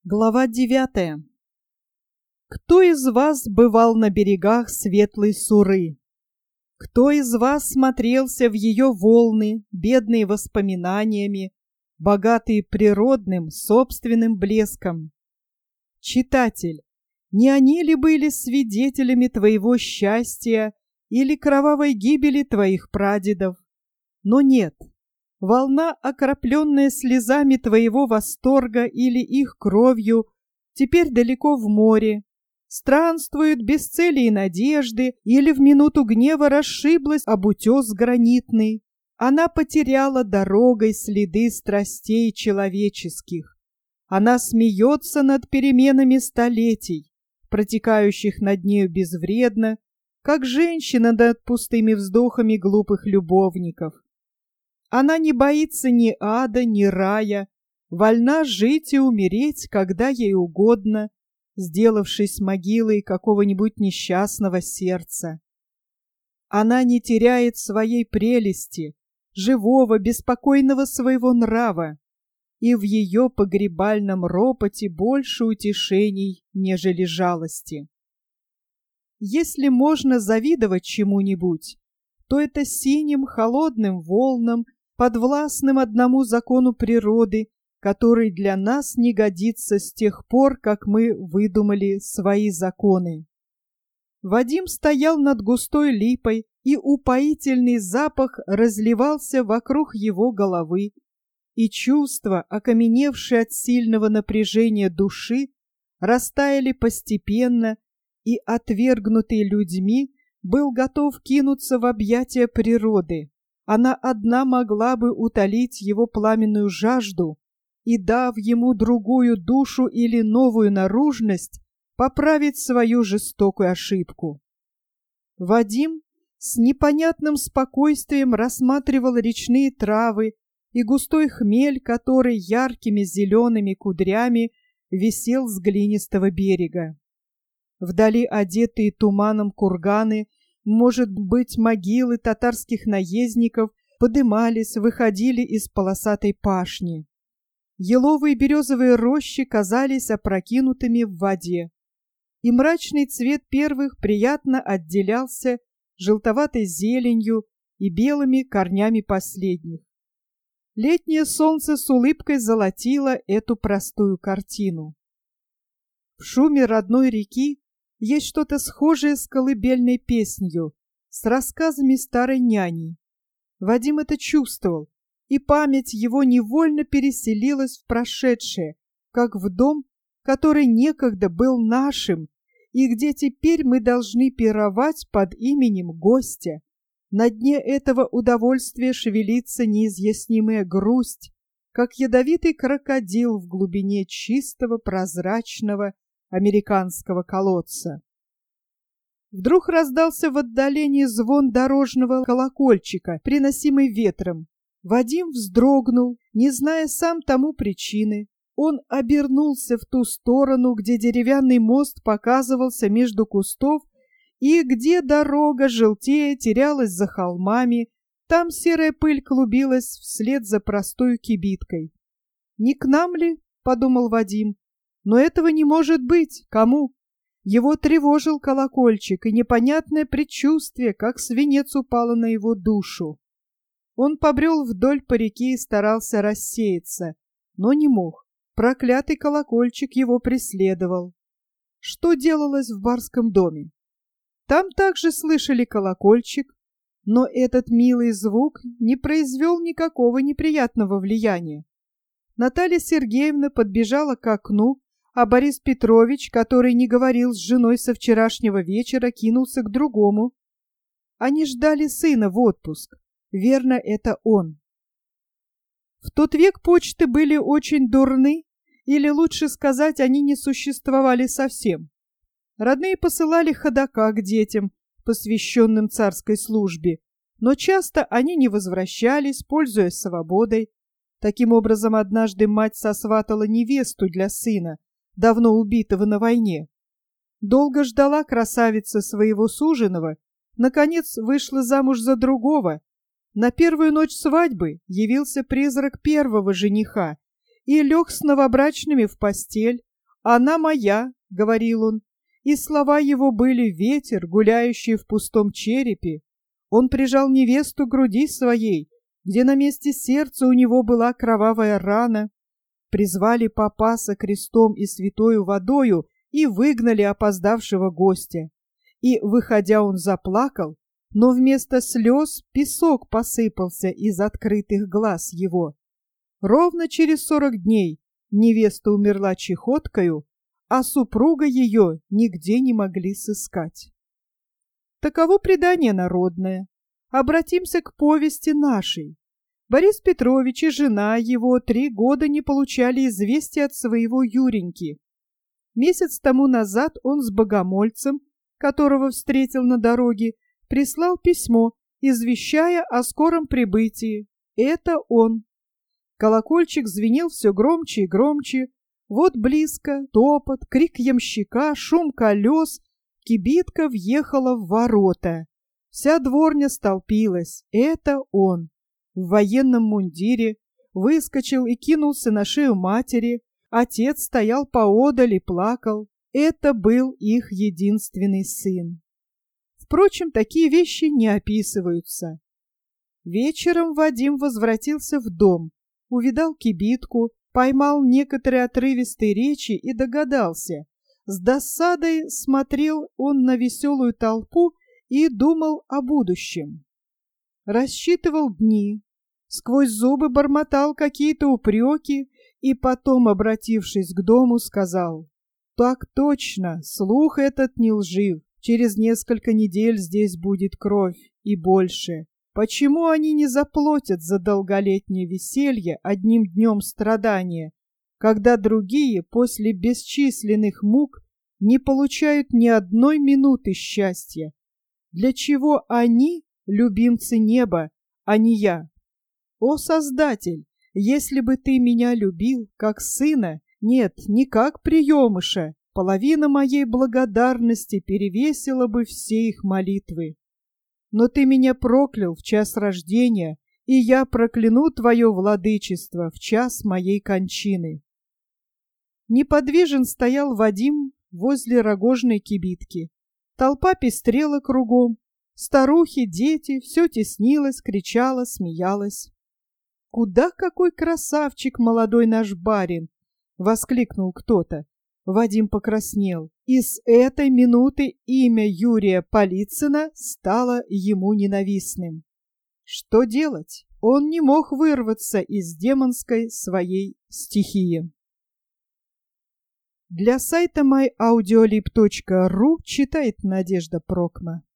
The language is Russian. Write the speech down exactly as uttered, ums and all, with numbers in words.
Глава девятая. Кто из вас бывал на берегах светлой Суры? Кто из вас смотрелся в ее волны, бедные воспоминаниями, богатые природным собственным блеском? Читатель, не они ли были свидетелями твоего счастья или кровавой гибели твоих прадедов? Но нет. Волна, окропленная слезами твоего восторга или их кровью, теперь далеко в море, странствует без цели и надежды, или в минуту гнева расшиблась об утес гранитный. Она потеряла дорогой следы страстей человеческих. Она смеется над переменами столетий, протекающих над нею безвредно, как женщина над пустыми вздохами глупых любовников. Она не боится ни ада, ни рая, вольна жить и умереть, когда ей угодно, сделавшись могилой какого-нибудь несчастного сердца. Она не теряет своей прелести, живого, беспокойного своего нрава, и в ее погребальном ропоте больше утешений, нежели жалости. Если можно завидовать чему-нибудь, то это синим холодным волнам, подвластным одному закону природы, который для нас не годится с тех пор, как мы выдумали свои законы. Вадим стоял над густой липой, и упоительный запах разливался вокруг его головы, и чувства, окаменевшие от сильного напряжения души, растаяли постепенно, и, отвергнутый людьми, был готов кинуться в объятия природы. Она одна могла бы утолить его пламенную жажду и, дав ему другую душу или новую наружность, поправить свою жестокую ошибку. Вадим с непонятным спокойствием рассматривал речные травы и густой хмель, который яркими зелеными кудрями висел с глинистого берега. Вдали одетые туманом курганы, может быть, могилы татарских наездников, подымались, выходили из полосатой пашни. Еловые березовые рощи казались опрокинутыми в воде, и мрачный цвет первых приятно отделялся желтоватой зеленью и белыми корнями последних. Летнее солнце с улыбкой золотило эту простую картину. В шуме родной реки есть что-то схожее с колыбельной песнью, с рассказами старой няни. Вадим это чувствовал, и память его невольно переселилась в прошедшее, как в дом, который некогда был нашим, и где теперь мы должны пировать под именем гостя. На дне этого удовольствия шевелится неизъяснимая грусть, как ядовитый крокодил в глубине чистого прозрачного американского колодца. Вдруг раздался в отдалении звон дорожного колокольчика, приносимый ветром. Вадим вздрогнул, не зная сам тому причины. Он обернулся в ту сторону, где деревянный мост показывался между кустов, и где дорога, желтея, терялась за холмами, там серая пыль клубилась вслед за простой кибиткой. «Не к нам ли?» — подумал Вадим. Но этого не может быть. Кому? Его тревожил колокольчик, и непонятное предчувствие, как свинец, упало на его душу. Он побрел вдоль по реке и старался рассеяться, но не мог. Проклятый колокольчик его преследовал. Что делалось в барском доме? Там также слышали колокольчик, но этот милый звук не произвел никакого неприятного влияния. Наталья Сергеевна подбежала к окну, а Борис Петрович, который не говорил с женой со вчерашнего вечера, кинулся к другому. Они ждали сына в отпуск. Верно, это он. В тот век почты были очень дурны, или, лучше сказать, они не существовали совсем. Родные посылали ходока к детям, посвященным царской службе, но часто они не возвращались, пользуясь свободой. Таким образом, однажды мать сосватала невесту для сына, давно убитого на войне. Долго ждала красавица своего суженого, наконец вышла замуж за другого. На первую ночь свадьбы явился призрак первого жениха и лег с новобрачными в постель, «Она моя», — говорил он, и слова его были ветер, гуляющий в пустом черепе. Он прижал невесту к груди своей, где на месте сердца у него была кровавая рана. Призвали попа со крестом и святою водою и выгнали опоздавшего гостя. И, выходя, он заплакал, но вместо слез песок посыпался из открытых глаз его. Ровно через сорок дней невеста умерла чехоткою, а супруга ее нигде не могли сыскать. Таково предание народное. Обратимся к повести нашей. Борис Петрович и жена его три года не получали известия от своего Юреньки. Месяц тому назад он с богомольцем, которого встретил на дороге, прислал письмо, извещая о скором прибытии. Это он. Колокольчик звенел все громче и громче. Вот близко топот, крик ямщика, шум колес. Кибитка въехала в ворота. Вся дворня столпилась. Это он. В военном мундире выскочил и кинулся на шею матери. Отец стоял поодаль и плакал. Это был их единственный сын. Впрочем, такие вещи не описываются. Вечером Вадим возвратился в дом, увидал кибитку, поймал некоторые отрывистые речи и догадался. С досадой смотрел он на веселую толпу и думал о будущем. Рассчитывал дни, сквозь зубы бормотал какие-то упреки и потом, обратившись к дому, сказал: «Так точно, слух этот не лжив. Через несколько недель здесь будет кровь и больше. Почему они не заплатят за долголетнее веселье одним днем страдания, когда другие после бесчисленных мук не получают ни одной минуты счастья? Для чего они любимцы неба, а не я? О, Создатель, если бы ты меня любил как сына, нет, не как приемыша, половина моей благодарности перевесила бы все их молитвы. Но ты меня проклял в час рождения, и я прокляну твое владычество в час моей кончины». Неподвижен стоял Вадим возле рогожной кибитки. Толпа пестрела кругом. Старухи, дети, все теснилось, кричало, смеялось. «Куда какой красавчик молодой наш барин!» — воскликнул кто-то. Вадим покраснел, и с этой минуты имя Юрия Полицына стало ему ненавистным. Что делать? Он не мог вырваться из демонской своей стихии. Для сайта май аудиолиб точка ру читает Надежда Прокма.